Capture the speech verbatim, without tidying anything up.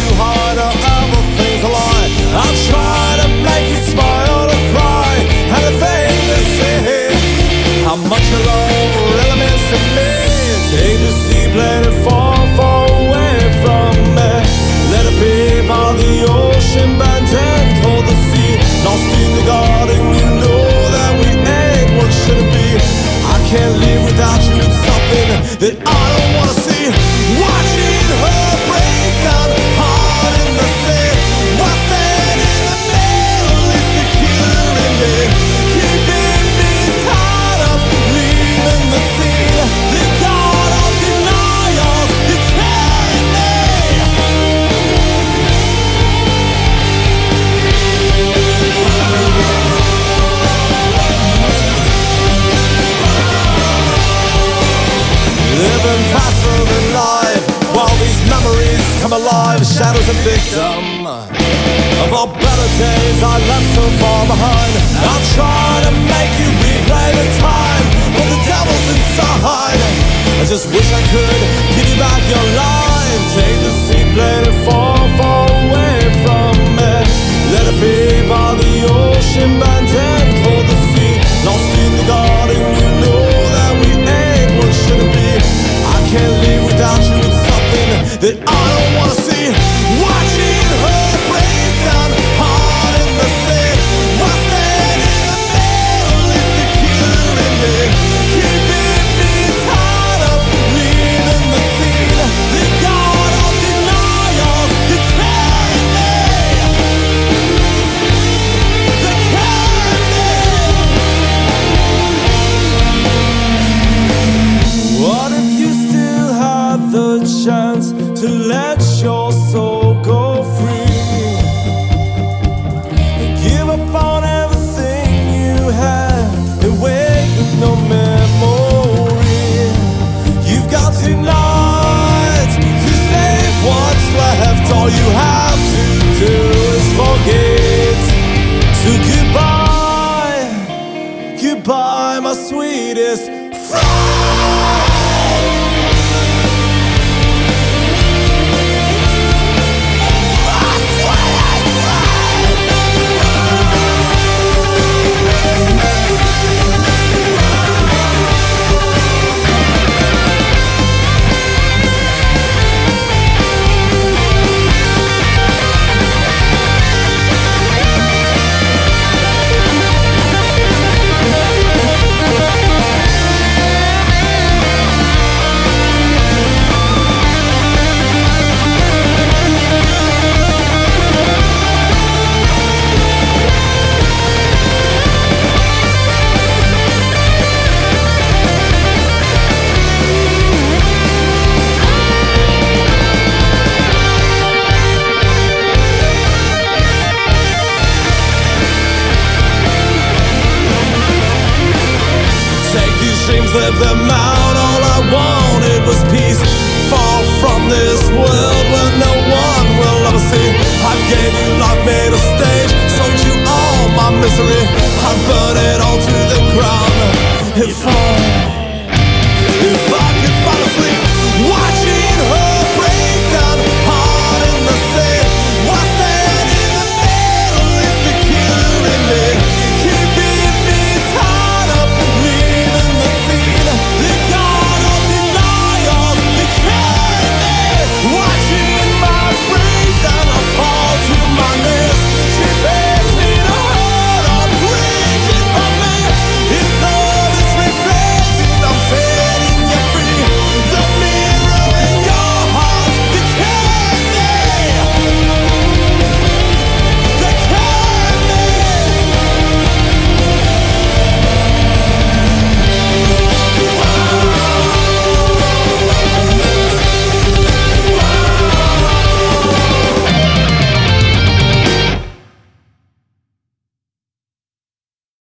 to hide or other things a lie. I'll try to make you smile or cry, and the thing to see how much your love really means to me. Take the sea, let it fall far away from me. Let it be by the ocean, bend and hold the sea. Lost in the garden, you know that we ain't what it should be. I can't live without you, it's something that I don't wanna see. Watching her break down hard in the sea. While standing in the middle, it's the killer in me. Keeping me tied up, leaving the scene. The god of denial, it's killing me. Living faster than life, while these memories come alive. Shadows a victim of all better days I left so far behind. I'll try to make you replay the time, but the devil's inside. I just wish I could give you back your life. Take the seat, let it fall far away from me. Let it be by the ocean, bend and hold the sea. Lost in the garden, you know that we ain't what it should be. I can't live without you, it's something that I don't wanna see. Watching her break down hard in the sea. While standing in the middle, it's the killer in me. Keeping me tied up, leaving the scene. The god of denial, it's killing me. The killing me. What if you still had the chance to let your soul go free? Give up on everything you had and wake with no memory. You've got tonight to save what's left. All you have to do is forget. So goodbye, goodbye, my sweetest friend. Live them out, all I wanted was peace.